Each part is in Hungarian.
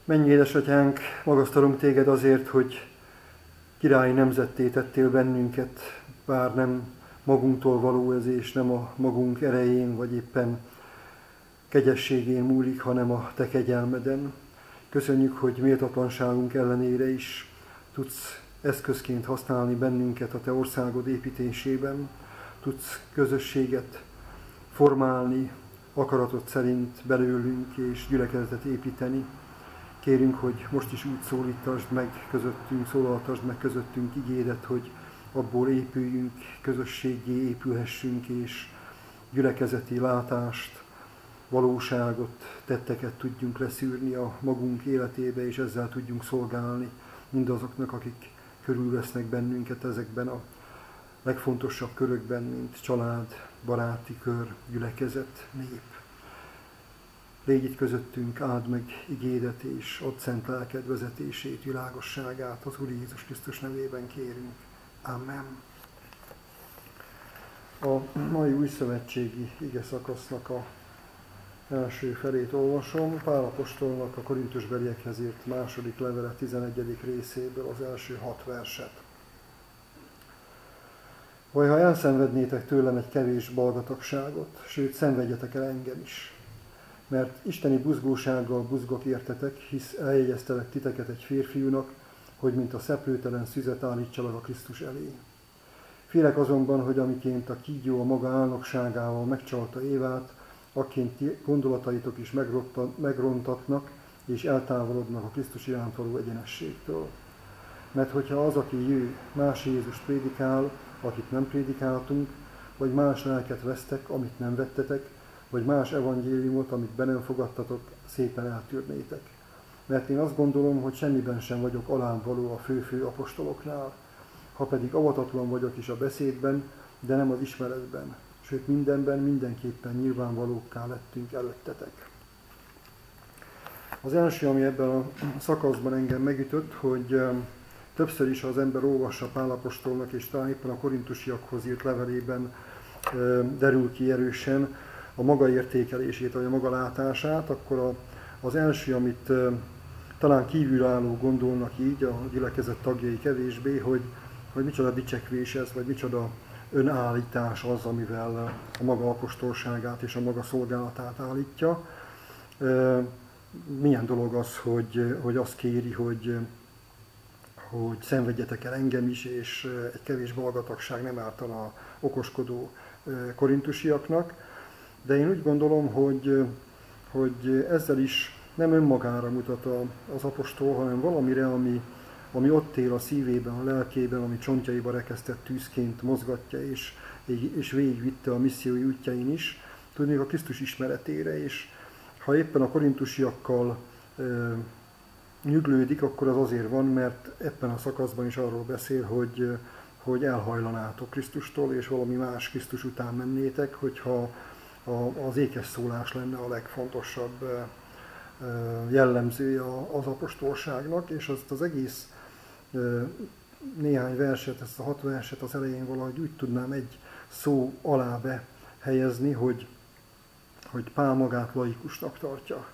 Mennyi édesatyánk, magasztalunk téged azért, hogy királyi nemzetté tettél bennünket, bár nem magunktól való ez, és nem a magunk erején, vagy éppen kegyességén múlik, hanem a te kegyelmeden. Köszönjük, hogy méltatlanságunk ellenére is tudsz eszközként használni bennünket a te országod építésében, tudsz közösséget formálni akaratod szerint belőlünk és gyülekezetet építeni. Kérünk, hogy most is úgy szólítasd meg közöttünk, szólaltasd meg közöttünk igédet, hogy abból épüljünk, közösséggé épülhessünk, és gyülekezeti látást, valóságot, tetteket tudjunk leszűrni a magunk életébe, és ezzel tudjunk szolgálni mindazoknak, akik körülvesznek bennünket ezekben a legfontosabb körökben, mint család, baráti kör, gyülekezet, nép. Légy itt közöttünk, áld meg igédet, és add szent lelked vezetését, világosságát, az Úr Jézus Krisztus nevében kérünk. Amen. A mai újszövetségi ige szakasznak a első felét olvasom. Pál apostolnak a korintusbeliekhez írt második levele 11. részéből az első 6 verset. Vagy ha elszenvednétek tőlem egy kevés balgatagságot, sőt, szenvedjetek el engem is. Mert isteni buzgósággal buzgok értetek, hisz eljegyeztelek titeket egy férfiúnak, hogy mint a szeplőtelen szüzet állítsalak a Krisztus elé. Félek azonban, hogy amiként a kígyó a maga álnokságával megcsalta Évát, akként ti gondolataitok is megrontatnak, és eltávolodnak a Krisztus iránt való egyenességtől. Mert hogyha az, aki jő, más Jézust prédikál, akit nem prédikáltunk, vagy más lelket vesztek, amit nem vettetek, vagy más evangéliumot, amit be nem fogadtatok, szépen eltűrnétek. Mert én azt gondolom, hogy semmiben sem vagyok alánvaló a fő apostoloknál, ha pedig avatatlan vagyok is a beszédben, de nem az ismeretben, sőt mindenben mindenképpen nyilvánvalókká lettünk előttetek. Az első, ami ebben a szakaszban engem megütött, hogy többször is az ember olvassa Pál apostolnak, és talán éppen a korintusiakhoz írt levelében derül ki erősen a maga értékelését, vagy a maga látását, akkor az első, amit talán kívülálló gondolnak így, a gyülekezet tagjai kevésbé, hogy micsoda dicsekvés ez, vagy micsoda önállítás az, amivel a maga apostolságát és a maga szolgálatát állítja. Milyen dolog az, hogy azt kéri, hogy szenvedjetek el engem is, és egy kevés balgatagság nem ártana a okoskodó korintusiaknak. De én úgy gondolom, hogy ezzel is nem önmagára mutat az apostol, hanem valamire, ami ott él a szívében, a lelkében, ami csontjaiba rekesztett tűzként mozgatja, és végigvitte a missziói útjain is, tudnék a Krisztus ismeretére, és ha éppen a korintusiakkal nyüglődik, akkor az azért van, mert ebben a szakaszban is arról beszél, hogy elhajlanátok Krisztustól, és valami más Krisztus után mennétek, hogyha az ékes szólás lenne a legfontosabb jellemzője az apostolságnak, és azt az egész néhány verset, ezt a 6 verset az elején valahogy úgy tudnám egy szó alá behelyezni, hogy Pál magát laikusnak tartja.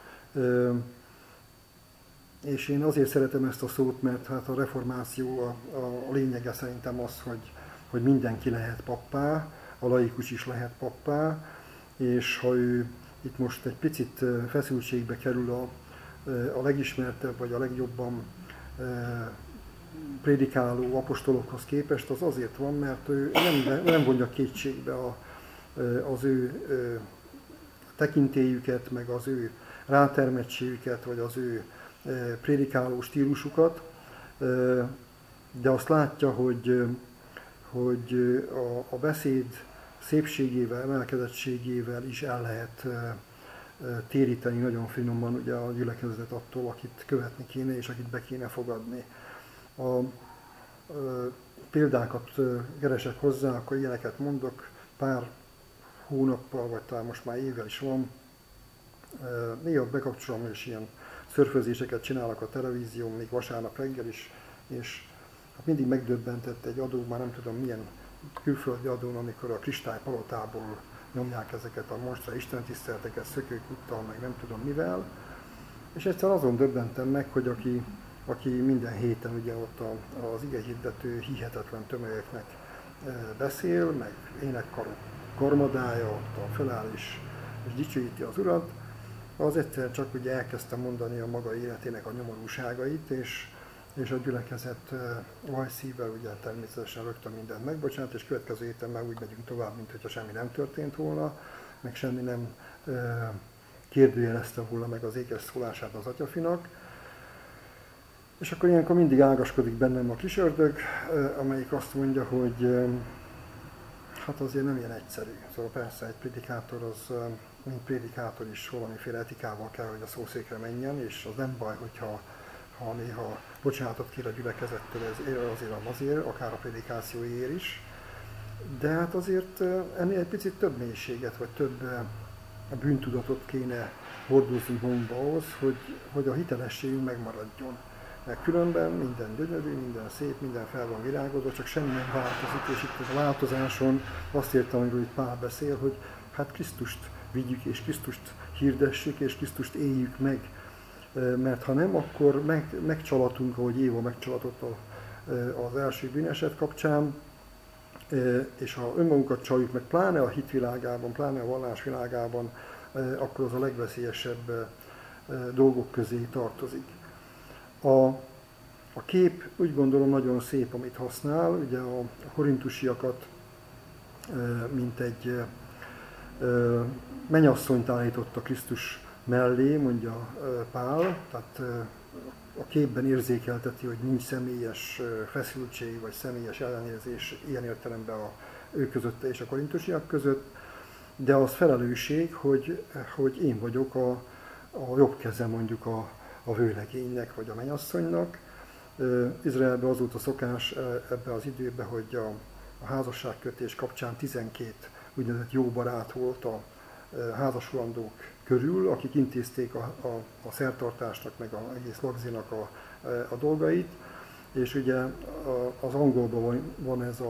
És én azért szeretem ezt a szót, mert hát a reformáció a lényege szerintem az, hogy mindenki lehet pappá, a laikus is lehet pappá, és ha ő itt most egy picit feszültségbe kerül a legismertebb, vagy a legjobban prédikáló apostolokhoz képest, az azért van, mert ő nem vonja kétségbe az ő tekintélyüket, meg az ő rátermettségüket, vagy az ő prédikáló stílusukat, de azt látja, hogy a beszéd szépségével, emelkedettségével is el lehet téríteni nagyon finoman ugye a gyülekezetet attól, akit követni kéne, és akit be kéne fogadni. Példákat keresek hozzá, akkor ilyeneket mondok, pár hónappal, vagy talán most már évvel is van. Néha bekapcsolom, és ilyen szörfözéseket csinálok a televízión, még vasárnap reggel is, és hát mindig megdöbbentett egy adó, már nem tudom milyen külföldi adón, amikor a kristálypalotából nyomják ezeket a monstra istentiszteleteket, szökőkuttal, meg nem tudom mivel, És egyszer azon döbbentem meg, hogy aki minden héten ugye ott az igehirdető hihetetlen tömegeknek beszél, meg énekkarok garmadája, ott feláll és dicsőíti az Urat, az egyszer csak ugye elkezdte mondani a maga életének a nyomorúságait, és a gyülekezet vajszívvel ugye természetesen rögtön mindent megbocsánat, és következő héten már úgy megyünk tovább, mint hogyha semmi nem történt volna, meg semmi nem kérdőjelezte volna meg az ékes szólását az atyafinak. És akkor ilyenkor mindig ágaskodik bennem a kis ördög, amelyik azt mondja, hogy hát azért nem ilyen egyszerű. Szóval persze egy prédikátor az, mint prédikátor is valamiféle etikával kell, hogy a szószékre menjen, és az nem baj, hogyha néha bocsánatot kér a gyülekezettől azért, akár a prédikációért is. De hát azért ennél egy picit több mélységet, vagy több bűntudatot kéne hordoznunk magunkba ahhoz, hogy a hitelességünk megmaradjon. Mert különben minden gyönyörű, minden szép, minden fel van virágozva, csak semmi nem változik, és itt a változáson azt értem, amiről itt Pál beszél, hogy hát Krisztust vigyük, és Krisztust hirdessük, és Krisztust éljük meg. Mert ha nem, akkor megcsalatunk, ahogy Éva megcsalatott az első bűneset kapcsán, és ha önmagunkat csaljuk meg, pláne a hitvilágában, pláne a vallásvilágában, akkor az a legveszélyesebb dolgok közé tartozik. A kép úgy gondolom nagyon szép, amit használ, ugye a korintusiakat, mint egy mennyasszonyt állította Krisztus mellé, mondja Pál, tehát a képben érzékelteti, hogy nincs személyes feszültség vagy személyes ellenérzés ilyen értelemben ő közötte és a korintusiak között, de az felelősség, hogy én vagyok a jobb keze mondjuk a vőlegénynek vagy a mennyasszonynak. Izraelben az volt a szokás ebben az időben, hogy a házasságkötés kapcsán 12 úgynevezett jó barát volt a házasulandók körül, akik intézték a szertartásnak, meg az egész lagzinak a dolgait, és ugye az angolban van ez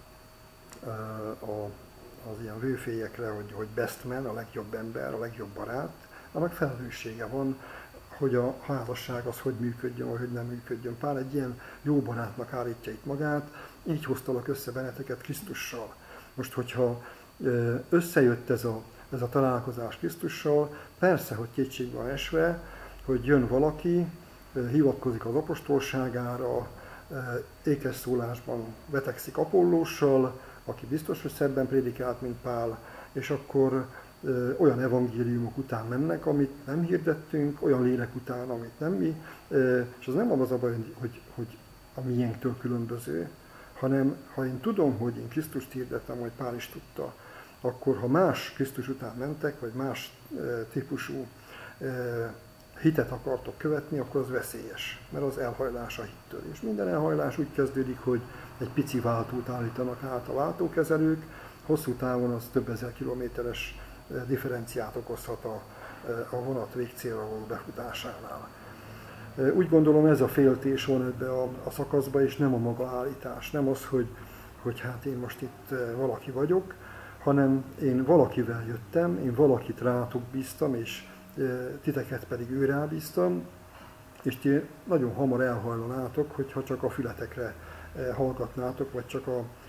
az ilyen vőfélyekre, hogy best man, a legjobb ember, a legjobb barát, annak felelőssége van, hogy a házasság az hogy működjön, vagy hogy nem működjön. Pál egy ilyen jó barátnak állítja itt magát, így hoztalak össze benneteket Krisztussal. Most, hogyha összejött ez a találkozás Krisztussal, persze, hogy kétség van esve, hogy jön valaki, hivatkozik az apostolságára, ékes szólásban vetekszik Apollóssal, aki biztos, hogy szebben prédikált, mint Pál, és akkor olyan evangéliumok után mennek, amit nem hirdettünk, olyan lélek után, amit nem mi, és az nem az a baj, hogy a miénktől különböző, hanem ha én tudom, hogy én Krisztust hirdettem, hogy Pál is tudta, akkor ha más Krisztus után mentek, vagy más típusú hitet akartok követni, akkor az veszélyes, mert az elhajlás a hittől. És minden elhajlás úgy kezdődik, hogy egy pici váltót állítanak át a váltókezelők, hosszú távon az több ezer kilométeres differenciát okozhat a vonat végcélra való befutásánál. Úgy gondolom, ez a féltés van ebbe a szakaszba, és nem a maga állítás. Nem az, hogy hát én most itt valaki vagyok, hanem én valakivel jöttem, én valakit rátok bíztam, és titeket pedig ő rábíztam, és ti nagyon hamar elhajlanátok, hogyha csak a fületekre hallgatnátok, vagy csak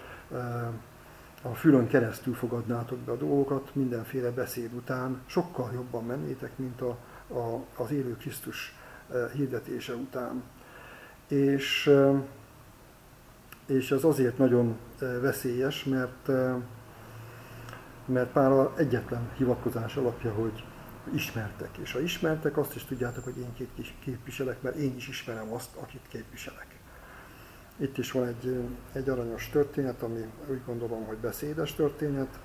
a fülön keresztül fogadnátok be a dolgokat, mindenféle beszéd után sokkal jobban mennétek, mint az élő Krisztus hirdetése után. És ez azért nagyon veszélyes, mert Pál egyetlen hivatkozás alapja, hogy ismertek. És ha ismertek, azt is tudjátok, hogy én képviselek, mert én is ismerem azt, akit képviselek. Itt is van egy aranyos történet, ami úgy gondolom, hogy beszédes történet.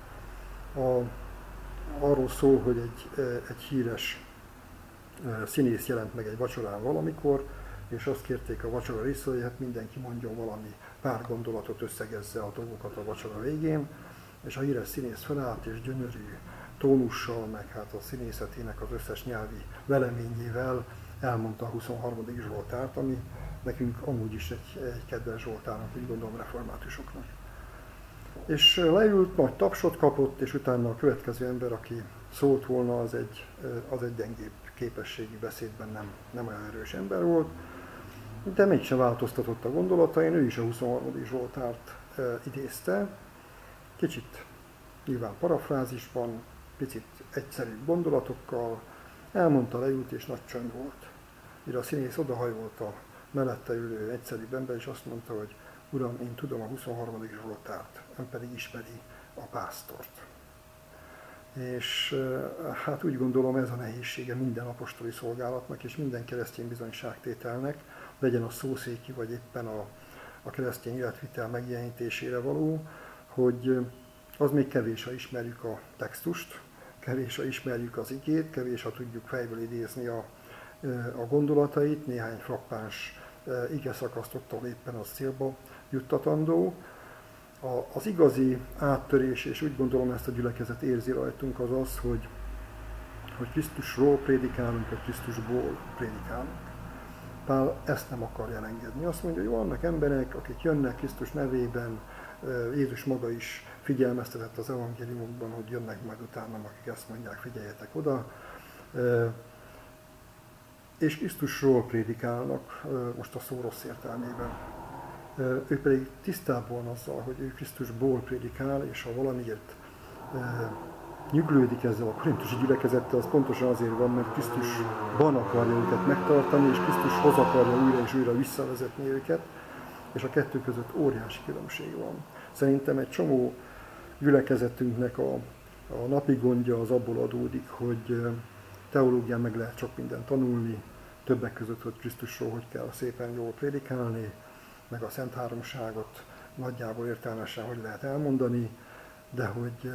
Arról szól, hogy egy híres színész jelent meg egy vacsorán valamikor, és azt kérték a vacsora részről, hogy hát mindenki mondjon valami pár gondolatot, összegezze a dolgokat a vacsora végén, és a híres színész felállt, és gyönyörű tónussal, meg hát a színészetének az összes nyelvi veleményével elmondta a 23. Zsoltárt, ami nekünk amúgy is egy kedves Zsoltárnak, úgy gondolom reformátusoknak. És leült, nagy tapsot kapott, és utána a következő ember, aki szólt volna, az egy gyengébb képességi beszédben nem olyan erős ember volt, de mégsem változtatott a gondolatain, ő is a 23. Zsoltárt idézte, kicsit nyilván parafrázisban, picit egyszerűbb gondolatokkal, elmondta, leült és nagy csönd volt. Mire a színész odahajolt a mellette ülő egyszerűbb ember, és azt mondta, hogy Uram, én tudom a 23. Zsoltárt, ön pedig ismeri a pásztort. És hát úgy gondolom, ez a nehézsége minden apostoli szolgálatnak és minden keresztény bizonyságtételnek, legyen a szószéki vagy éppen a keresztény életvitel megjelenítésére való, hogy az még kevés, ha ismerjük a textust, kevés, ha ismerjük az igét, kevés, ha tudjuk fejből idézni a gondolatait, néhány frappáns ige szakasztottal éppen az célba juttatandó. Az igazi áttörés, és úgy gondolom ezt a gyülekezet érzi rajtunk, az az, hogy Krisztusról prédikálunk, vagy Krisztusból prédikálunk. Pál ezt nem akarja elengedni. Azt mondja, hogy vannak emberek, akik jönnek Krisztus nevében, Jézus maga is figyelmeztetett az evangéliumokban, hogy jönnek majd utánam, akik ezt mondják, figyeljetek oda. És Krisztusról prédikálnak, most a szó rossz értelmében. Ő pedig tisztában azzal, hogy ő Krisztusból prédikál, és ha valamiért nyüglődik ezzel a korintusi gyülekezettel, az pontosan azért van, mert Krisztusban akarja őket megtartani, és Krisztushoz akarja újra és újra visszavezetni őket, és a kettő között óriási különbség van. Szerintem egy csomó gyülekezetünknek a napi gondja az abból adódik, hogy teológián meg lehet sok mindent tanulni, többek között, hogy Krisztusról hogy kell szépen jól prédikálni, meg a Szent Háromságot nagyjából értelmesen hogy lehet elmondani, de hogy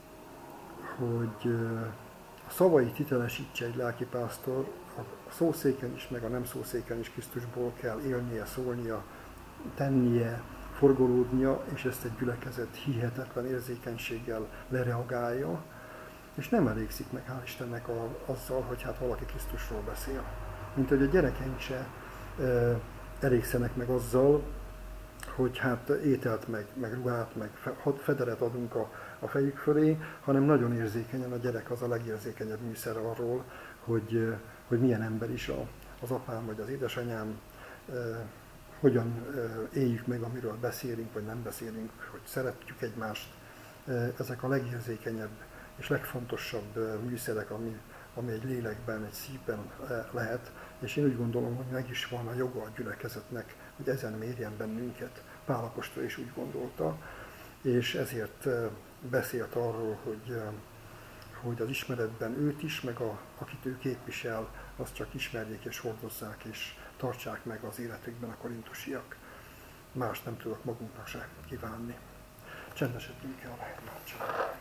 a szavait hitelesítse egy lelkipásztor, a szószéken is, meg a nem szószéken is Krisztusból kell élnie, szólnia, tennie, forgolódnia, és ezt egy gyülekezet hihetetlen érzékenységgel lereagálja, és nem elégszik meg, hál' Istennek azzal, hogy hát valaki Krisztusról beszél. Mint hogy a gyerekeink se elégszenek meg azzal, hogy hát ételt, meg ruhát, meg federet adunk a fejük fölé, hanem nagyon érzékenyen a gyerek az a legérzékenyebb műszer arról, hogy milyen ember is az apám vagy az édesanyám, hogyan éljük meg, amiről beszélünk, vagy nem beszélünk, hogy szeretjük egymást. Ezek a legérzékenyebb és legfontosabb műszerek, ami egy lélekben, egy szívben lehet, és én úgy gondolom, hogy meg is van a joga a gyülekezetnek, hogy ezen mérjen bennünket. Pál apostol is úgy gondolta, és ezért beszélt arról, hogy az ismeretben őt is, meg akit ő képvisel, azt csak ismerjék és hordozzák, és tartsák meg az életükben a korintusiak. Más nem tudok magunknak se kívánni. Csendesedjünk el a imádságra.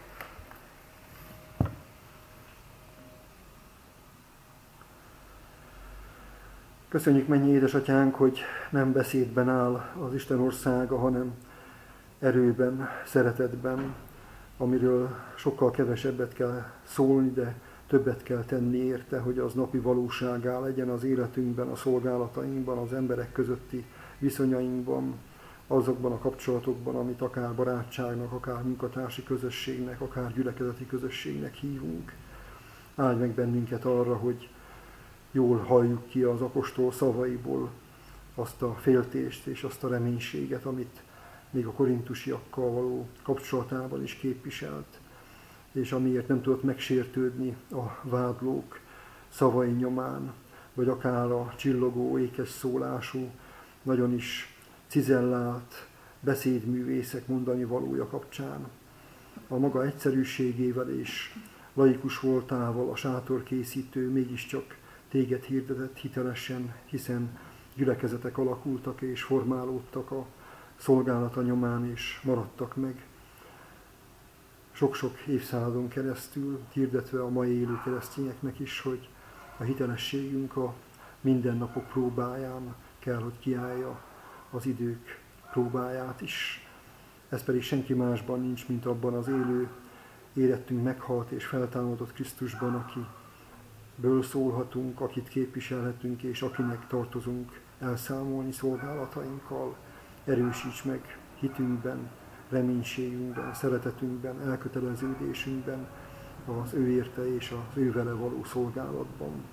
Köszönjük, mennyi édesatyánk, hogy nem beszédben áll az Isten országa, hanem erőben, szeretetben, amiről sokkal kevesebbet kell szólni, de többet kell tenni érte, hogy az napi valóságá legyen az életünkben, a szolgálatainkban, az emberek közötti viszonyainkban, azokban a kapcsolatokban, amit akár barátságnak, akár munkatársi közösségnek, akár gyülekezeti közösségnek hívunk. Áldj meg bennünket arra, hogy jól halljuk ki az apostol szavaiból azt a féltést és azt a reménységet, amit még a korintusiakkal való kapcsolatában is képviselt, és amiért nem tudott megsértődni a vádlók szavai nyomán, vagy akár a csillogó, ékes szólású, nagyon is cizellált beszédművészek mondani valója kapcsán. A maga egyszerűségével és laikus voltával a sátorkészítő mégiscsak téged hirdetett hitelesen, hiszen gyülekezetek alakultak és formálódtak a szolgálata nyomán, és maradtak meg sok-sok évszázadon keresztül, hirdetve a mai élő keresztényeknek is, hogy a hitelességünk a mindennapok próbáján kell, hogy kiállja az idők próbáját is. Ez pedig senki másban nincs, mint abban az élő, érettünk meghalt és feltámadott Krisztusban, akiből szólhatunk, akit képviselhetünk, és akinek tartozunk elszámolni szolgálatainkkal. Erősíts meg hitünkben, reménységünkben, szeretetünkben, elköteleződésünkben, az ő érte és az ő vele való szolgálatban.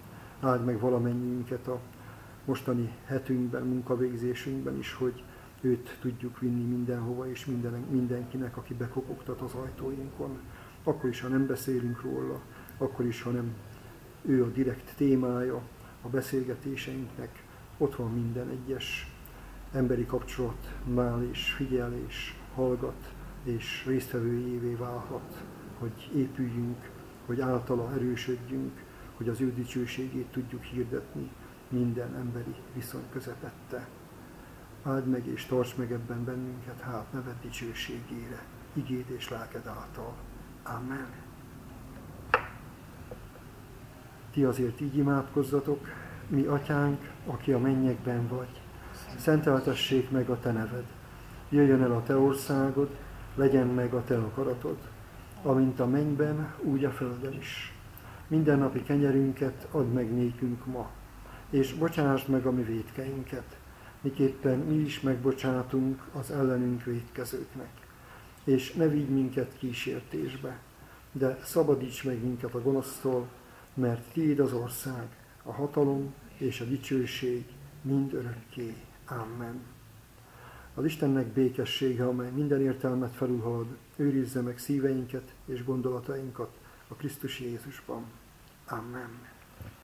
áld meg valamennyiünket a mostani hetünkben, munkavégzésünkben is, hogy őt tudjuk vinni mindenhova, és mindenkinek, aki bekopogtat az ajtóinkon. Akkor is, ha nem beszélünk róla, akkor is, ha nem ő a direkt témája a beszélgetéseinknek, ott van minden egyes emberi kapcsolatnál, és figyel, és hallgat, és résztvevőjévé válhat, hogy épüljünk, hogy általa erősödjünk, hogy az ő dicsőségét tudjuk hirdetni minden emberi viszony közepette. Áld meg és tarts meg ebben bennünket, hát neved dicsőségére, igéd és lelked által. Amen. Ti azért így imádkozzatok: mi atyánk, aki a mennyekben vagy, szenteltessék meg a te neved. Jöjjön el a te országod, legyen meg a te akaratod, amint a mennyben, úgy a földön is. Mindennapi kenyerünket add meg nékünk ma, és bocsásd meg a mi vétkeinket, miképpen mi is megbocsátunk az ellenünk vétkezőknek. És ne vigy minket kísértésbe, de szabadíts meg minket a gonosztól, mert tiéd az ország, a hatalom és a dicsőség mind örökké. Amen. Az Istennek békessége, amely minden értelmet felülhalad, őrizze meg szíveinket és gondolatainkat a Krisztus Jézusban. Amen.